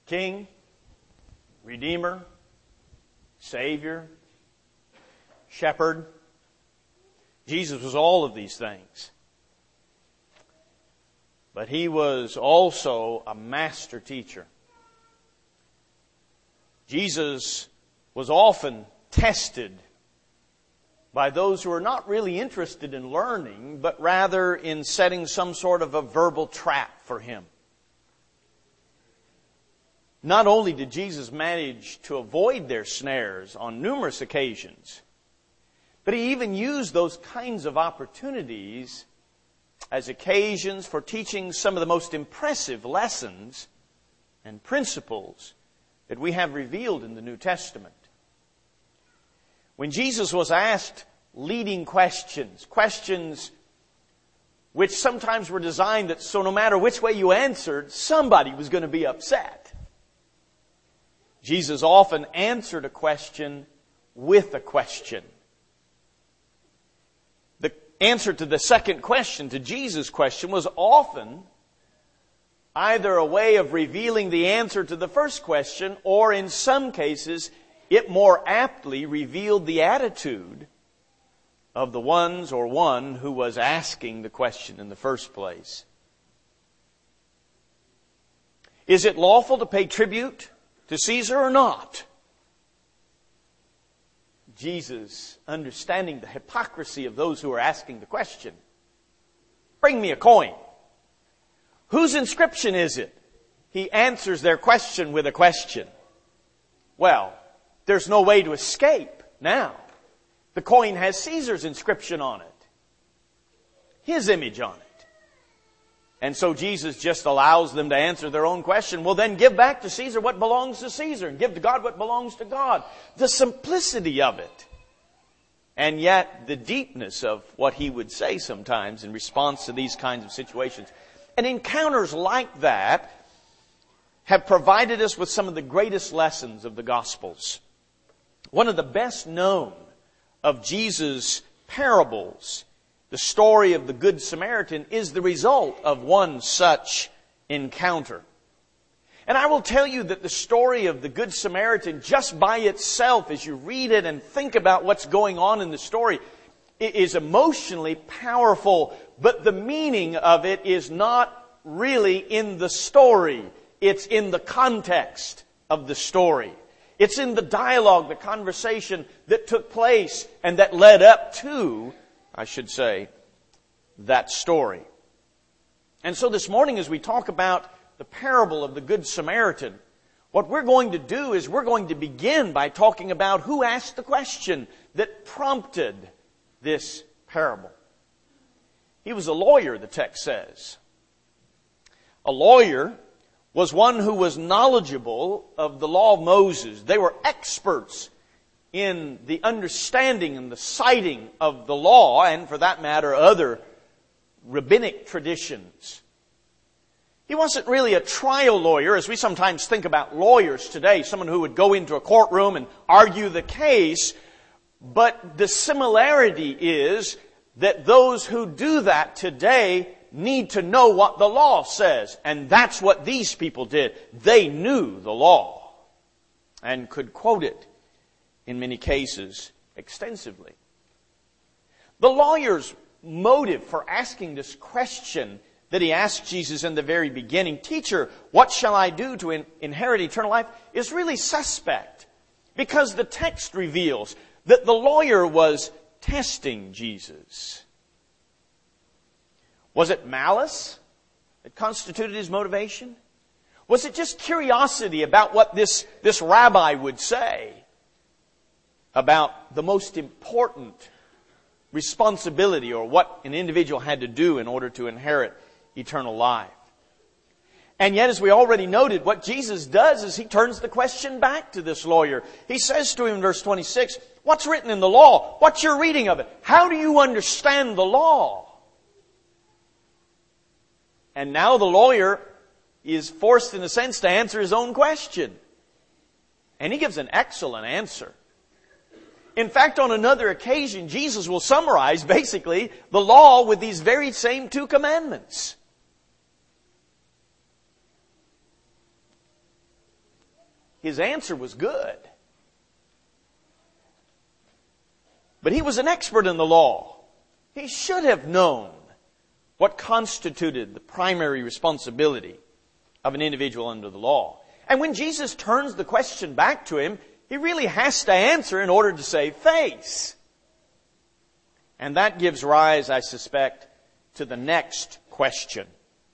King, Redeemer, Savior, Shepherd. Jesus was all of these things. But He was also a master teacher. Jesus was often tested by those who are not really interested in learning, but rather in setting some sort of a verbal trap for Him. Not only did Jesus manage to avoid their snares on numerous occasions, but He even used those kinds of opportunities as occasions for teaching some of the most impressive lessons and principles that we have revealed in the New Testament. When Jesus was asked leading questions which sometimes were designed that so no matter which way you answered, somebody was going to be upset, Jesus often answered a question with a question. The answer to the second question, to Jesus' question, was often either a way of revealing the answer to the first question, or in some cases, it more aptly revealed the attitude of the ones or one who was asking the question in the first place. Is it lawful to pay tribute to Caesar or not? Jesus, understanding the hypocrisy of those who are asking the question, bring me a coin. Whose inscription is it? He answers their question with a question. Well, there's no way to escape now. The coin has Caesar's inscription on it. His image on it. And so Jesus just allows them to answer their own question. Well, then give back to Caesar what belongs to Caesar and give to God what belongs to God. The simplicity of it. And yet the deepness of what He would say sometimes in response to these kinds of situations. And encounters like that have provided us with some of the greatest lessons of the Gospels. One of the best known of Jesus' parables, the story of the Good Samaritan, is the result of one such encounter. And I will tell you that the story of the Good Samaritan, just by itself, as you read it and think about what's going on in the story, it is emotionally powerful, but the meaning of it is not really in the story. It's in the context of the story. It's in the dialogue, the conversation that took place and that led up to, I should say, that story. And so this morning, as we talk about the parable of the Good Samaritan, what we're going to do is we're going to begin by talking about who asked the question that prompted this parable. He was a lawyer, the text says. A lawyer was one who was knowledgeable of the law of Moses. They were experts in the understanding and the citing of the law, and for that matter, other rabbinic traditions. He wasn't really a trial lawyer, as we sometimes think about lawyers today, someone who would go into a courtroom and argue the case, but the similarity is that those who do that today need to know what the law says. And that's what these people did. They knew the law and could quote it in many cases extensively. The lawyer's motive for asking this question that he asked Jesus in the very beginning, "Teacher, what shall I do to inherit eternal life?" is really suspect, because the text reveals that the lawyer was testing Jesus. Was it malice that constituted his motivation? Was it just curiosity about what this rabbi would say about the most important responsibility, or what an individual had to do in order to inherit eternal life? And yet, as we already noted, what Jesus does is He turns the question back to this lawyer. He says to him in verse 26, "What's written in the law? What's your reading of it? How do you understand the law?" And now the lawyer is forced, in a sense, to answer his own question. And he gives an excellent answer. In fact, on another occasion, Jesus will summarize, basically, the law with these very same two commandments. his answer was good. But he was an expert in the law. He should have known what constituted the primary responsibility of an individual under the law. And when Jesus turns the question back to him, he really has to answer in order to save face. And that gives rise, I suspect, to the next question.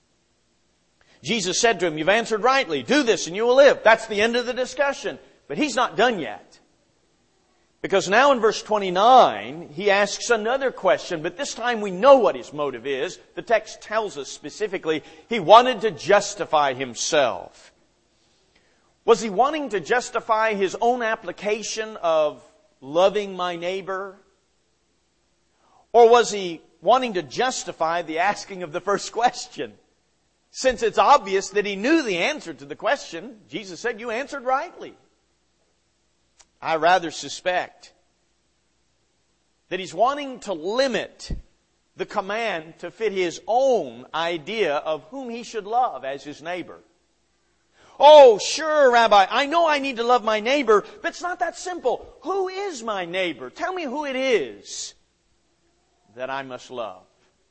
Jesus said to him, "You've answered rightly. Do this and you will live." That's the end of the discussion. But he's not done yet. Because now in verse 29, he asks another question, but this time we know what his motive is. The text tells us specifically he wanted to justify himself. Was he wanting to justify his own application of loving my neighbor? Or was he wanting to justify the asking of the first question? Since it's obvious that he knew the answer to the question, Jesus said, "You answered rightly." I rather suspect that he's wanting to limit the command to fit his own idea of whom he should love as his neighbor. "Oh, sure, Rabbi, I know I need to love my neighbor, but it's not that simple. Who is my neighbor? Tell me who it is that I must love."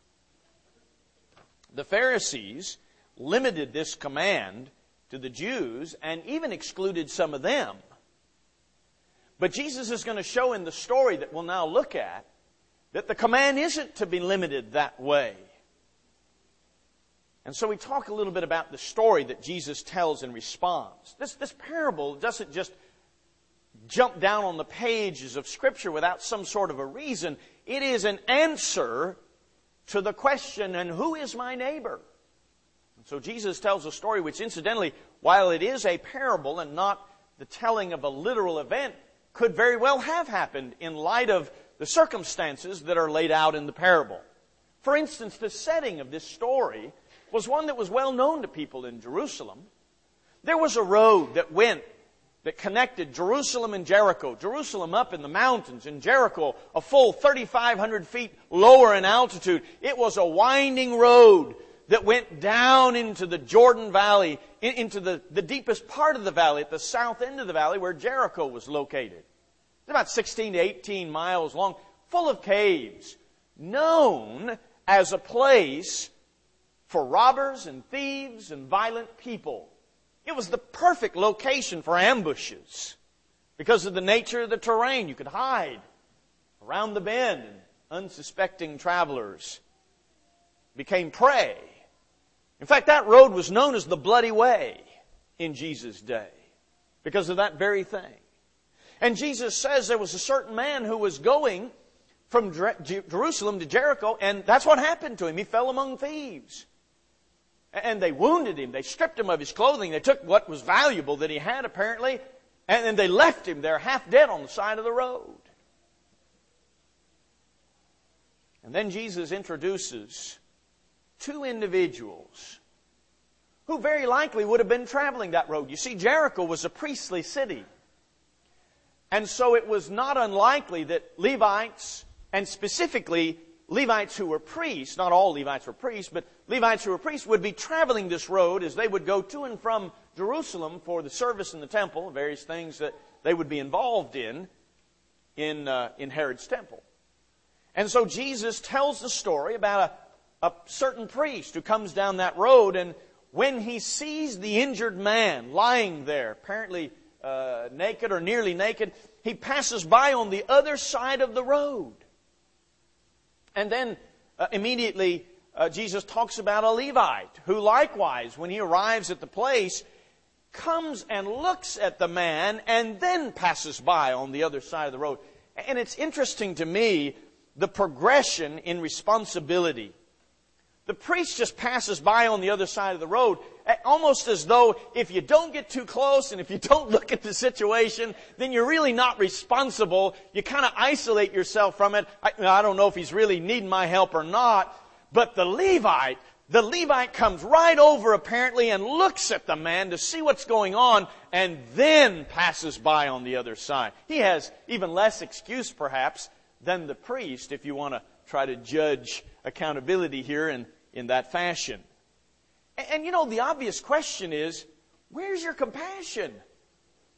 The Pharisees limited this command to the Jews and even excluded some of them. But Jesus is going to show in the story that we'll now look at that the command isn't to be limited that way. And so we talk a little bit about the story that Jesus tells in response. This parable doesn't just jump down on the pages of Scripture without some sort of a reason. It is an answer to the question, and who is my neighbor? And so Jesus tells a story which, incidentally, while it is a parable and not the telling of a literal event, could very well have happened in light of the circumstances that are laid out in the parable. For instance, the setting of this story was one that was well known to people in Jerusalem. There was a road that connected Jerusalem and Jericho. Jerusalem up in the mountains, and Jericho a full 3,500 feet lower in altitude. It was a winding road that went down into the Jordan Valley, into the deepest part of the valley, at the south end of the valley where Jericho was located. It's about 16 to 18 miles long, full of caves, known as a place for robbers and thieves and violent people. It was the perfect location for ambushes because of the nature of the terrain. You could hide around the bend, and unsuspecting travelers became prey. In fact, that road was known as the Bloody Way in Jesus' day because of that very thing. And Jesus says there was a certain man who was going from Jerusalem to Jericho, and that's what happened to him. He fell among thieves. And they wounded him. They stripped him of his clothing. They took what was valuable that he had, apparently, and then they left him there half dead on the side of the road. And then Jesus introduces two individuals who very likely would have been traveling that road. You see, Jericho was a priestly city. And so it was not unlikely that Levites, and specifically Levites who were priests, not all Levites were priests, but Levites who were priests would be traveling this road as they would go to and from Jerusalem for the service in the temple, various things that they would be involved in Herod's temple. And so Jesus tells the story about a certain priest who comes down that road, and when he sees the injured man lying there, apparently naked or nearly naked, he passes by on the other side of the road. And then immediately Jesus talks about a Levite who likewise, when he arrives at the place, comes and looks at the man and then passes by on the other side of the road. And it's interesting to me, the progression in responsibility. The priest just passes by on the other side of the road, almost as though if you don't get too close and if you don't look at the situation, then you're really not responsible. You kind of isolate yourself from it. I don't know if he's really needing my help or not, but the Levite comes right over apparently and looks at the man to see what's going on and then passes by on the other side. He has even less excuse perhaps than the priest if you want to try to judge accountability here in that fashion. And you know, the obvious question is, where's your compassion?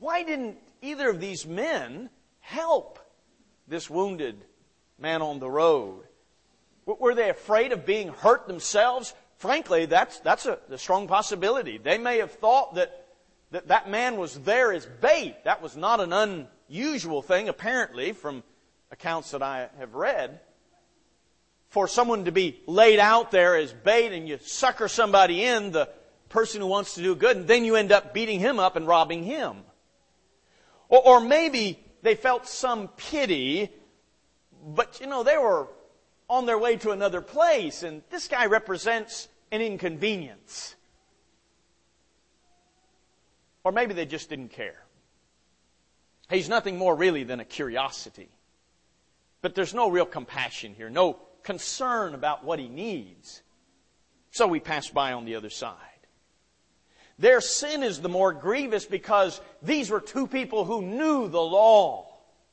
Why didn't either of these men help this wounded man on the road? Were they afraid of being hurt themselves? Frankly, that's a strong possibility. They may have thought that man was there as bait. That was not an unusual thing, apparently, from accounts that I have read. For someone to be laid out there as bait and you sucker somebody in, the person who wants to do good, and then you end up beating him up and robbing him. Or maybe they felt some pity, but they were on their way to another place, and this guy represents an inconvenience. Or maybe they just didn't care. He's nothing more really than a curiosity. But there's no real compassion here, no concern about what he needs. So we pass by on the other side. Their sin is the more grievous because these were two people who knew the law.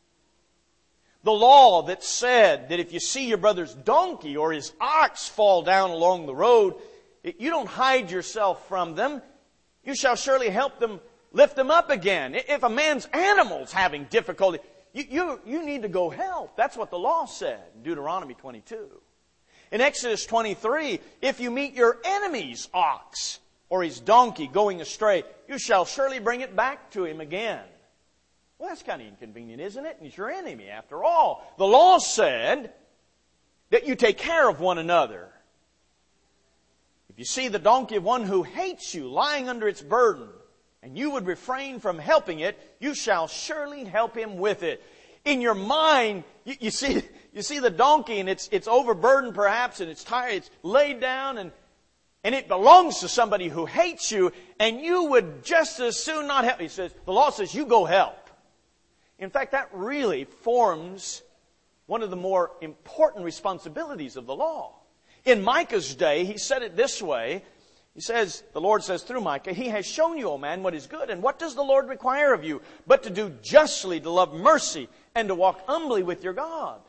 The law that said that if you see your brother's donkey or his ox fall down along the road, you don't hide yourself from them. You shall surely help them, lift them up again. If a man's animal's having difficulty, you need to go help. That's what the law said in Deuteronomy 22. In Exodus 23, if you meet your enemy's ox or his donkey going astray, you shall surely bring it back to him again. Well, that's kind of inconvenient, isn't it? And it's your enemy, after all. The law said that you take care of one another. If you see the donkey of one who hates you lying under its burden, and you would refrain from helping it, you shall surely help him with it. In your mind, you see the donkey, and it's overburdened perhaps, and it's tired, it's laid down, and it belongs to somebody who hates you, and you would just as soon not help. The law says you go help. In fact, that really forms one of the more important responsibilities of the law. In Micah's day, he said it this way. The Lord says through Micah, He has shown you, O man, what is good. And what does the Lord require of you? But to do justly, to love mercy, and to walk humbly with your God.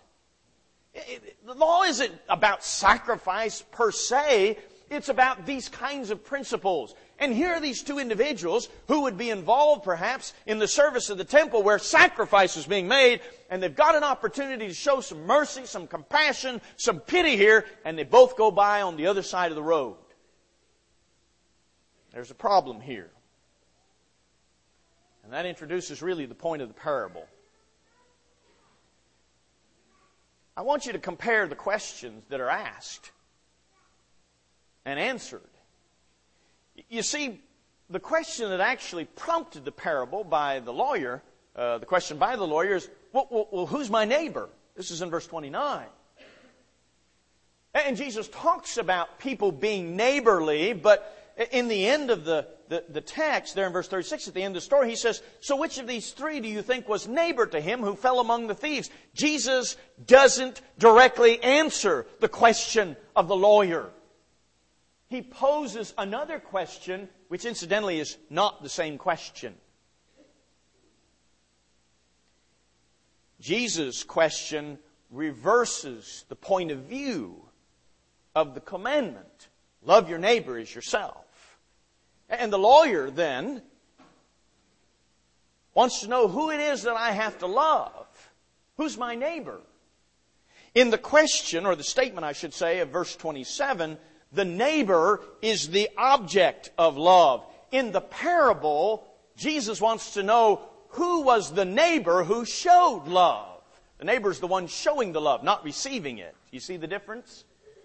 The law isn't about sacrifice per se. It's about these kinds of principles. And here are these two individuals who would be involved perhaps in the service of the temple where sacrifice is being made, and they've got an opportunity to show some mercy, some compassion, some pity here, and they both go by on the other side of the road. There's a problem here. And that introduces really the point of the parable. I want you to compare the questions that are asked and answered. You see, the question that actually prompted the parable by the lawyer, the question by the lawyer is, well, who's my neighbor? This is in verse 29. And Jesus talks about people being neighborly, but in the end of the text, there in verse 36, at the end of the story, he says, so which of these three do you think was neighbor to him who fell among the thieves? Jesus doesn't directly answer the question of the lawyer. He poses another question, which incidentally is not the same question. Jesus' question reverses the point of view of the commandment. Love your neighbor as yourself. And the lawyer then wants to know who it is that I have to love. Who's my neighbor? In the question, or the statement I should say, of verse 27, the neighbor is the object of love. In the parable, Jesus wants to know who was the neighbor who showed love. The neighbor is the one showing the love, not receiving it. You see the difference?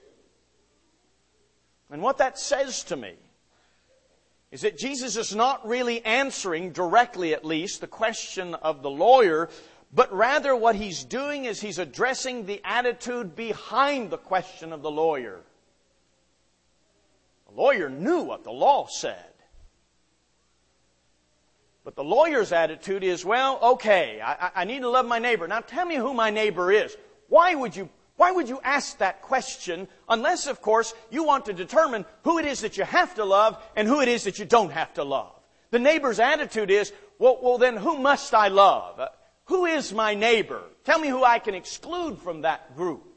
And what that says to me is that Jesus is not really answering, directly at least, the question of the lawyer, but rather what He's doing is He's addressing the attitude behind the question of the lawyer. The lawyer knew what the law said. But the lawyer's attitude is, well, okay, I need to love my neighbor. Now tell me who my neighbor is. Why would you ask that question unless, of course, you want to determine who it is that you have to love and who it is that you don't have to love? The neighbor's attitude is, well then who must I love? Who is my neighbor? Tell me who I can exclude from that group.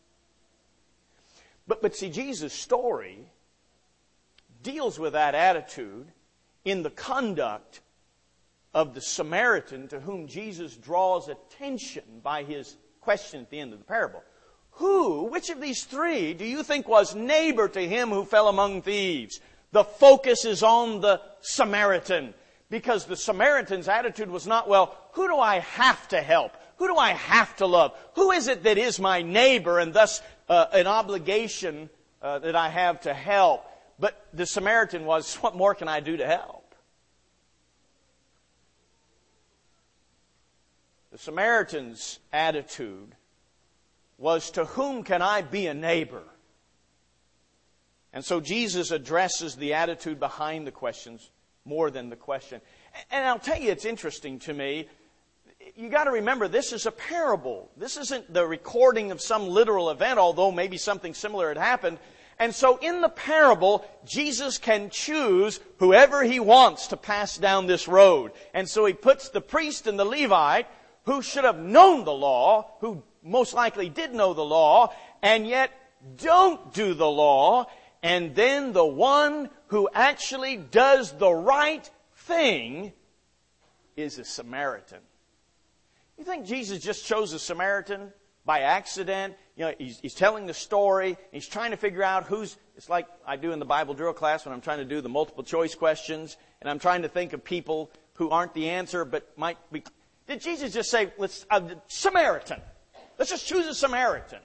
But see, Jesus' story deals with that attitude in the conduct of the Samaritan to whom Jesus draws attention by his question at the end of the parable. Which of these three do you think was neighbor to him who fell among thieves? The focus is on the Samaritan, because the Samaritan's attitude was not, well, who do I have to help? Who do I have to love? Who is it that is my neighbor and thus an obligation that I have to help? But the Samaritan was, what more can I do to help? The Samaritan's attitude was, to whom can I be a neighbor? And so Jesus addresses the attitude behind the questions more than the question. And I'll tell you, it's interesting to me. You got to remember, this is a parable. This isn't the recording of some literal event, although maybe something similar had happened. And so in the parable, Jesus can choose whoever he wants to pass down this road. And so he puts the priest and the Levite, who should have known the law, who most likely did know the law, and yet don't do the law, and then the one who actually does the right thing is a Samaritan. You think Jesus just chose a Samaritan by accident? You know, he's telling the story. He's trying to figure out it's like I do in the Bible drill class when I'm trying to do the multiple choice questions, and I'm trying to think of people who aren't the answer but might be. Did Jesus just say, Samaritan? Let's just choose a Samaritan.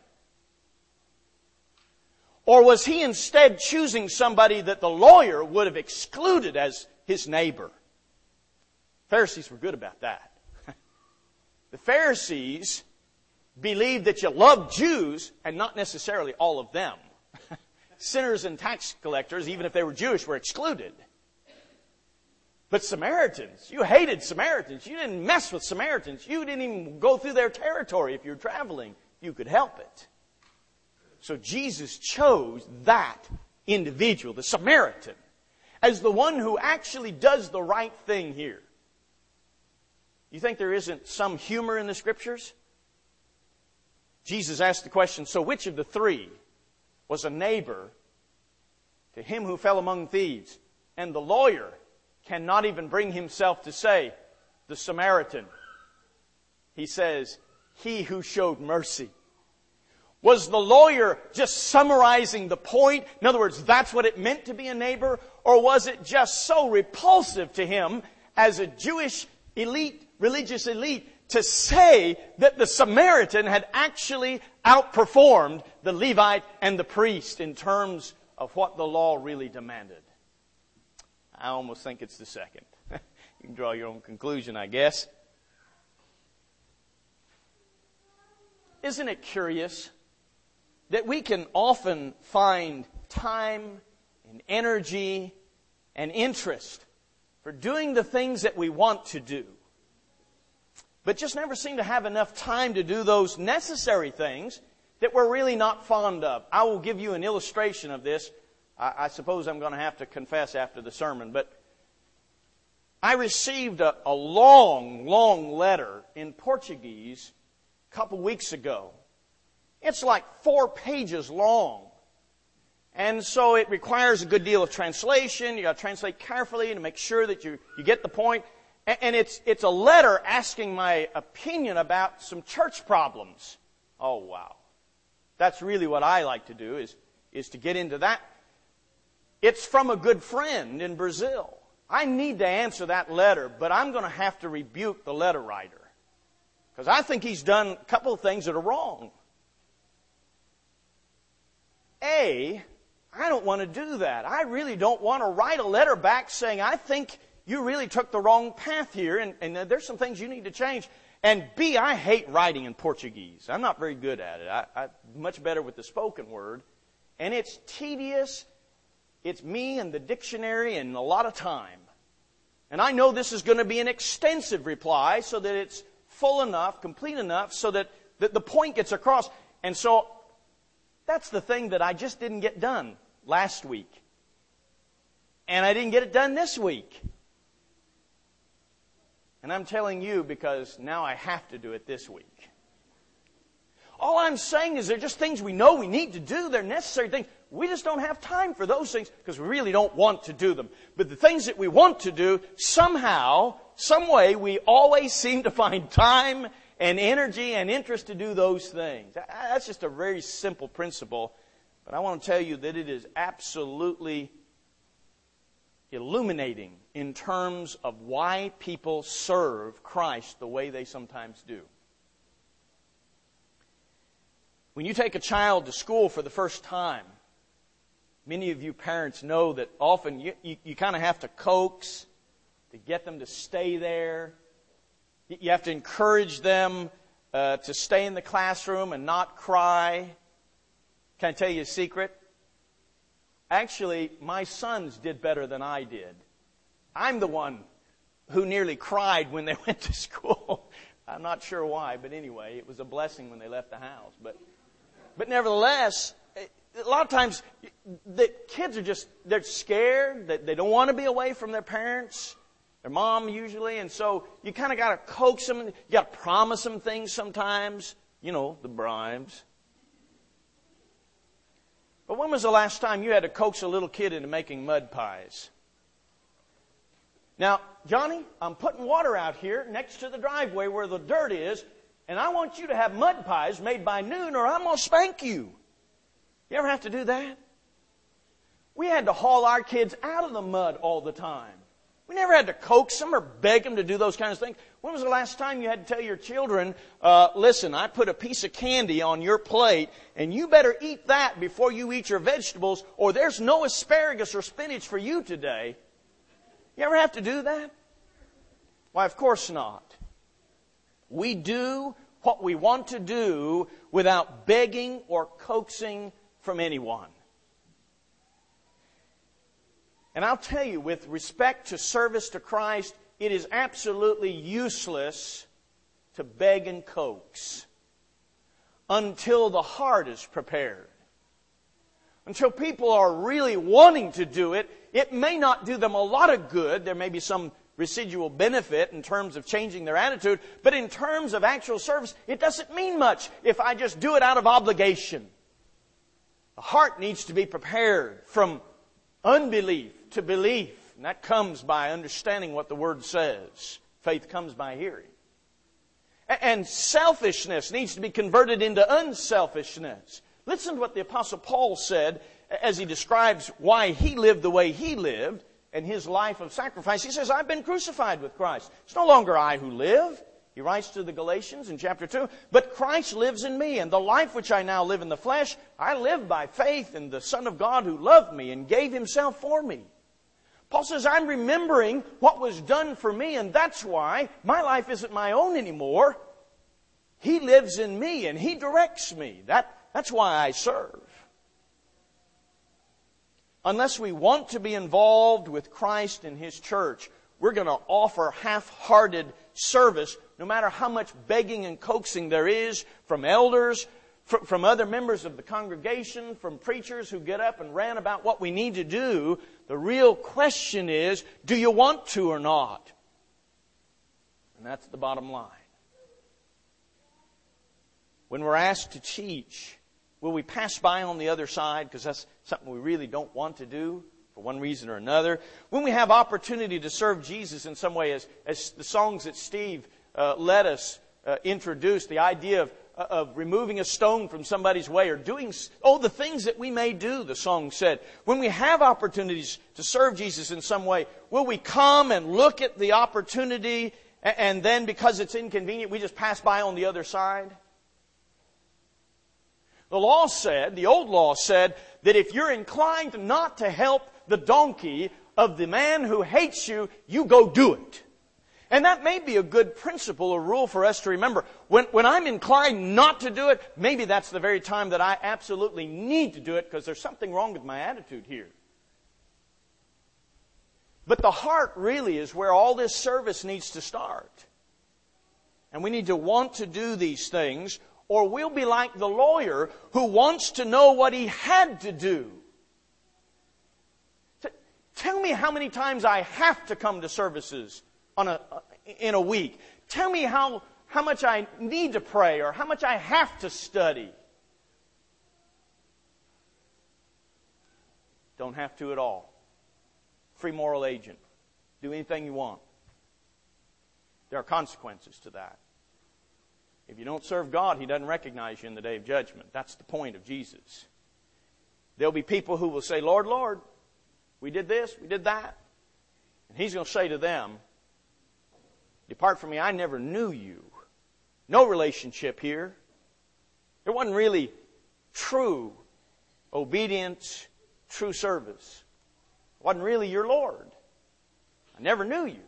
Or was he instead choosing somebody that the lawyer would have excluded as his neighbor? Pharisees were good about that. The Pharisees believed that you loved Jews and not necessarily all of them. Sinners and tax collectors, even if they were Jewish, were excluded. But Samaritans, you hated Samaritans. You didn't mess with Samaritans. You didn't even go through their territory if you were traveling. You could help it. So Jesus chose that individual, the Samaritan, as the one who actually does the right thing here. You think there isn't some humor in the Scriptures? Jesus asked the question, so which of the three was a neighbor to him who fell among thieves? And the lawyer cannot even bring himself to say, the Samaritan. He says, he who showed mercy. Was the lawyer just summarizing the point? In other words, that's what it meant to be a neighbor? Or was it just so repulsive to him as a Jewish elite, religious elite, to say that the Samaritan had actually outperformed the Levite and the priest in terms of what the law really demanded? I almost think it's the second. You can draw your own conclusion, I guess. Isn't it curious that we can often find time and energy and interest for doing the things that we want to do, but just never seem to have enough time to do those necessary things that we're really not fond of? I will give you an illustration of this. I suppose I'm going to have to confess after the sermon, but I received a long, long letter in Portuguese a couple weeks ago. It's like 4 pages long. And so it requires a good deal of translation. You got to translate carefully to make sure that you get the point. And it's a letter asking my opinion about some church problems. Oh, wow. That's really what I like to do, is to get into that. It's from a good friend in Brazil. I need to answer that letter, but I'm going to have to rebuke the letter writer, because I think he's done a couple of things that are wrong. I don't want to do that. I really don't want to write a letter back saying, I think you really took the wrong path here, and there's some things you need to change. And B, I hate writing in Portuguese. I'm not very good at it. I'm much better with the spoken word. And it's tedious. It's me and the dictionary and a lot of time. And I know this is going to be an extensive reply so that it's full enough, complete enough, so that the point gets across. And so that's the thing that I just didn't get done last week. And I didn't get it done this week. And I'm telling you because now I have to do it this week. All I'm saying is they're just things we know we need to do. They're necessary things. We just don't have time for those things because we really don't want to do them. But the things that we want to do, somehow some way we always seem to find time and energy and interest to do those things. That's just a very simple principle. But I want to tell you that it is absolutely illuminating in terms of why people serve Christ the way they sometimes do. When you take a child to school for the first time, many of you parents know that often you kind of have to coax to get them to stay there. You have to encourage them to stay in the classroom and not cry. Can I tell you a secret? Actually, my sons did better than I did. I'm the one who nearly cried when they went to school. I'm not sure why, but anyway, it was a blessing when they left the house. But nevertheless, a lot of times the kids they're scared, that they don't want to be away from their parents, their mom usually, and so you kind of got to coax them, you got to promise them things sometimes, the bribes. But when was the last time you had to coax a little kid into making mud pies? Now, Johnny, I'm putting water out here next to the driveway where the dirt is, and I want you to have mud pies made by noon or I'm going to spank you. You ever have to do that? We had to haul our kids out of the mud all the time. We never had to coax them or beg them to do those kinds of things. When was the last time you had to tell your children, listen, I put a piece of candy on your plate and you better eat that before you eat your vegetables or there's no asparagus or spinach for you today? You ever have to do that? Why, of course not. We do what we want to do without begging or coaxing from anyone. And I'll tell you, with respect to service to Christ, it is absolutely useless to beg and coax until the heart is prepared. Until people are really wanting to do it, it may not do them a lot of good. There may be some residual benefit in terms of changing their attitude, but in terms of actual service, it doesn't mean much if I just do it out of obligation. The heart needs to be prepared from unbelief to belief, and that comes by understanding what the Word says. Faith comes by hearing. And selfishness needs to be converted into unselfishness. Listen to what the Apostle Paul said as he describes why he lived the way he lived and his life of sacrifice. He says, I've been crucified with Christ. It's no longer I who live. He writes to the Galatians in chapter 2, but Christ lives in me, and the life which I now live in the flesh, I live by faith in the Son of God who loved me and gave Himself for me. Paul says, I'm remembering what was done for me, and that's why my life isn't my own anymore. He lives in me, and He directs me. That's why I serve. Unless we want to be involved with Christ and His church, we're going to offer half-hearted service, no matter how much begging and coaxing there is from elders, from other members of the congregation, from preachers who get up and rant about what we need to do. The real question is, do you want to or not? And that's the bottom line. When we're asked to teach, will we pass by on the other side because that's something we really don't want to do for one reason or another? When we have opportunity to serve Jesus in some way, as the songs that Steve led us introduce, the idea of removing a stone from somebody's way or doing, the things that we may do, the song said. When we have opportunities to serve Jesus in some way, will we come and look at the opportunity and then because it's inconvenient, we just pass by on the other side? The old law said that if you're inclined not to help the donkey of the man who hates you, you go do it. And that may be a good principle or rule for us to remember. When I'm inclined not to do it, maybe that's the very time that I absolutely need to do it because there's something wrong with my attitude here. But the heart really is where all this service needs to start. And we need to want to do these things, or we'll be like the lawyer who wants to know what he had to do. Tell me how many times I have to come to services in a week. Tell me how much I need to pray or how much I have to study. Don't have to at all. Free moral agent. Do anything you want. There are consequences to that. If you don't serve God, He doesn't recognize you in the day of judgment. That's the point of Jesus. There'll be people who will say, Lord, Lord, we did this, we did that. And He's going to say to them, depart from me, I never knew you. No relationship here. There wasn't really true obedience, true service. It wasn't really your Lord. I never knew you.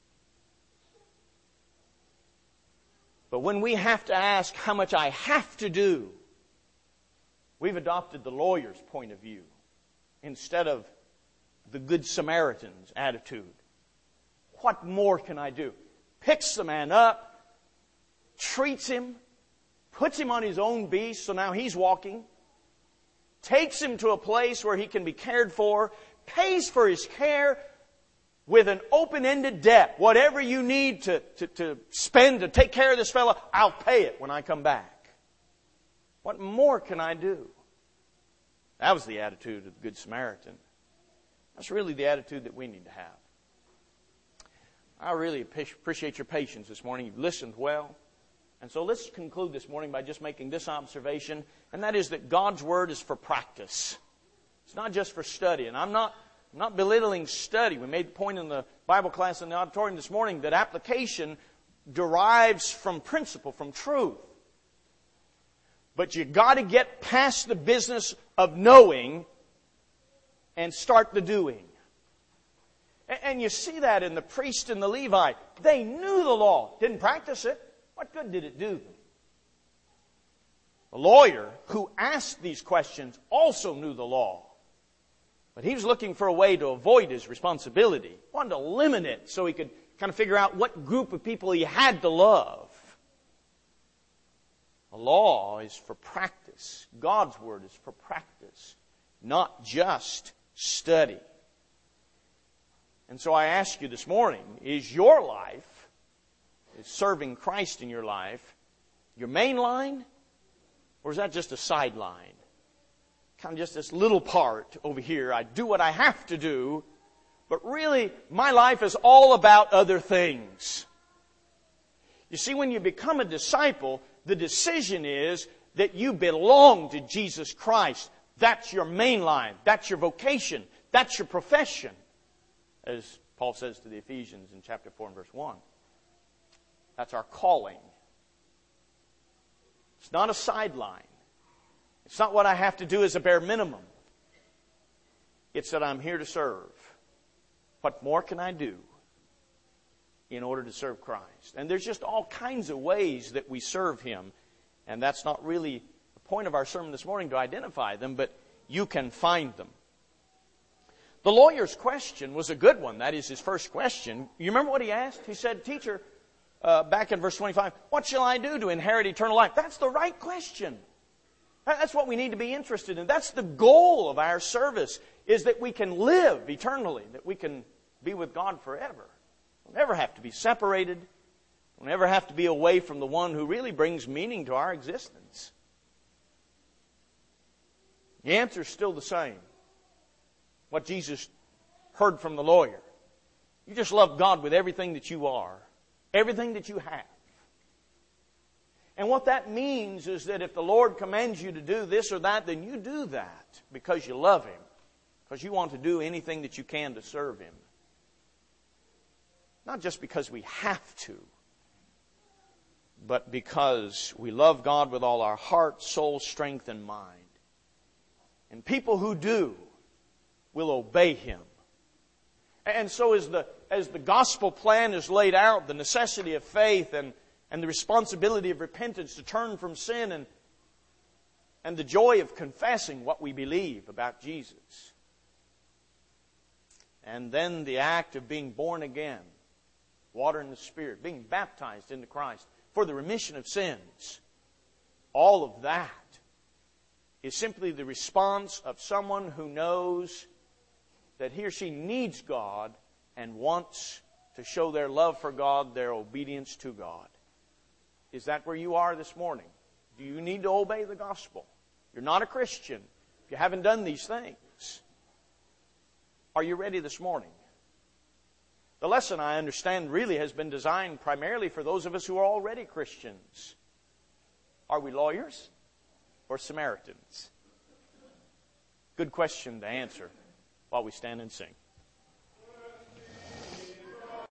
But when we have to ask how much I have to do, we've adopted the lawyer's point of view instead of the Good Samaritan's attitude. What more can I do? Picks the man up, treats him, puts him on his own beast, so now he's walking, takes him to a place where he can be cared for, pays for his care with an open-ended debt. Whatever you need to spend to take care of this fellow, I'll pay it when I come back. What more can I do? That was the attitude of the Good Samaritan. That's really the attitude that we need to have. I really appreciate your patience this morning. You've listened well. And so let's conclude this morning by just making this observation, and that is that God's Word is for practice. It's not just for study. And I'm not belittling study. We made the point in the Bible class in the auditorium this morning that application derives from principle, from truth. But you got to get past the business of knowing and start the doing. And you see that in the priest and the Levite. They knew the law, didn't practice it. What good did it do them? The lawyer who asked these questions also knew the law. But he was looking for a way to avoid his responsibility. He wanted to limit it so he could kind of figure out what group of people he had to love. The law is for practice. God's Word is for practice, not just study. And so I ask you this morning, is your life, is serving Christ in your life, your main line? Or is that just a sideline? Kind of just this little part over here. I do what I have to do, but really my life is all about other things. You see, when you become a disciple, the decision is that you belong to Jesus Christ. That's your main line. That's your vocation. That's your profession. As Paul says to the Ephesians in chapter 4 and verse 1. That's our calling. It's not a sideline. It's not what I have to do as a bare minimum. It's that I'm here to serve. What more can I do in order to serve Christ? And there's just all kinds of ways that we serve Him. And that's not really the point of our sermon this morning to identify them, but you can find them. The lawyer's question was a good one. That is his first question. You remember what he asked? He said, Teacher, back in verse 25, what shall I do to inherit eternal life? That's the right question. That's what we need to be interested in. That's the goal of our service, is that we can live eternally, that we can be with God forever. We'll never have to be separated. We'll never have to be away from the one who really brings meaning to our existence. The answer is still the same. What Jesus heard from the lawyer. You just love God with everything that you are. Everything that you have. And what that means is that if the Lord commands you to do this or that, then you do that because you love Him. Because you want to do anything that you can to serve Him. Not just because we have to, but because we love God with all our heart, soul, strength, and mind. And people who do will obey Him. And so as the gospel plan is laid out, the necessity of faith and the responsibility of repentance to turn from sin and the joy of confessing what we believe about Jesus. And then the act of being born again, water and the Spirit, being baptized into Christ for the remission of sins. All of that is simply the response of someone who knows that he or she needs God and wants to show their love for God, their obedience to God. Is that where you are this morning? Do you need to obey the gospel? You're not a Christian if you haven't done these things. Are you ready this morning? The lesson, I understand, really has been designed primarily for those of us who are already Christians. Are we lawyers or Samaritans? Good question to answer while we stand and sing.